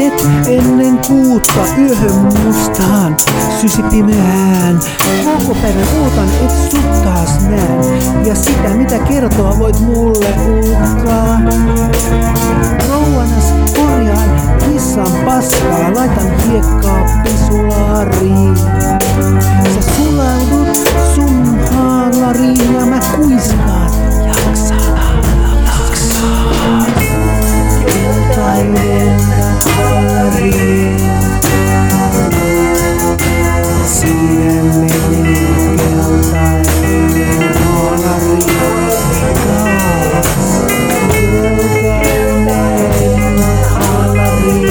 Et ennen kuutta yöhön mustaan, sysi pimeään. Koko päivän ootan, et sut taas näen. Ja sitä mitä kertoa voit mulle uhkaa. Rouvanas korjaan kissan paskaa, laitan hiekkaa pesulariin. Sä sulaudut sun haalariin ja mä kuiskaan. Jaksaa. Keltainen haalari. Siinä menee keltainen haalari. Keltainen haalari.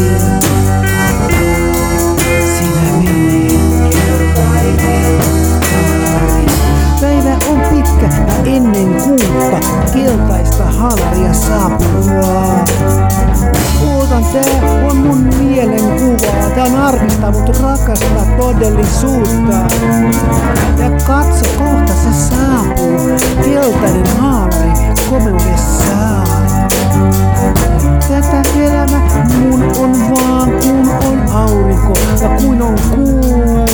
Siinä menee keltainen haalari. Päivä on pitkä ja ennen kuutta keltaista haalaria saapuvaa. Ootan, tää on mun mielenkuvaa. Tää on arkista, mut rakasta todellisuutta. Ja katso, kohta se saapuu. Keltainen haalari komeudessaan. Tätä elämä mun on vaan kun on aurinko ja kuin on kuu.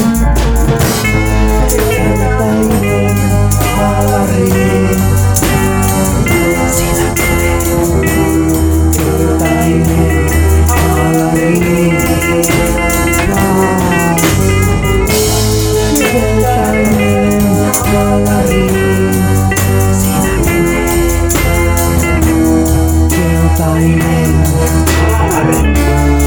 Keltainen haalari. Siinä menee keltainen haalari. Keltainen haalari. Siinä menee keltainen haalari.